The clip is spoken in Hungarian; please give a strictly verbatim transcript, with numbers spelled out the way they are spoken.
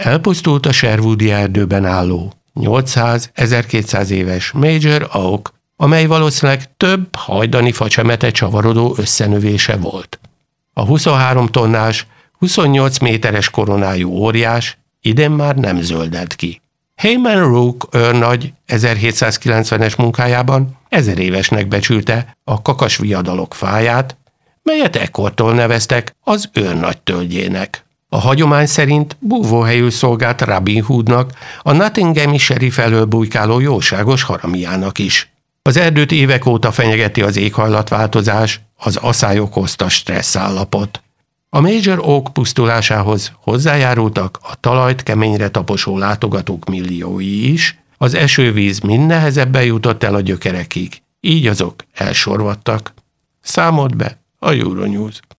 Elpusztult a Sherwoodi erdőben álló nyolcszáz-ezerkétszáz éves Major Oak, amely valószínűleg több hajdani facsemete csavarodó összenövése volt. A huszonhárom tonnás, huszonnyolc méteres koronájú óriás idén már nem zöldelt ki. Hayman Rook őrnagy ezerhétszázkilencvenes munkájában ezer évesnek becsülte a kakasviadalok fáját, melyet ekkortól neveztek az őrnagy tölgyének. A hagyomány szerint búvóhelyül szolgált Robin Hoodnak, a Nottinghami sheriff elől bujkáló jóságos haramiának is. Az erdőt évek óta fenyegeti az éghajlatváltozás, az aszály okozta stressz állapot. A Major Oak pusztulásához hozzájárultak a talajt keményre taposó látogatók milliói is, az esővíz mind nehezebben jutott el a gyökerekig, így azok elsorvadtak. Számolt be a Euronews.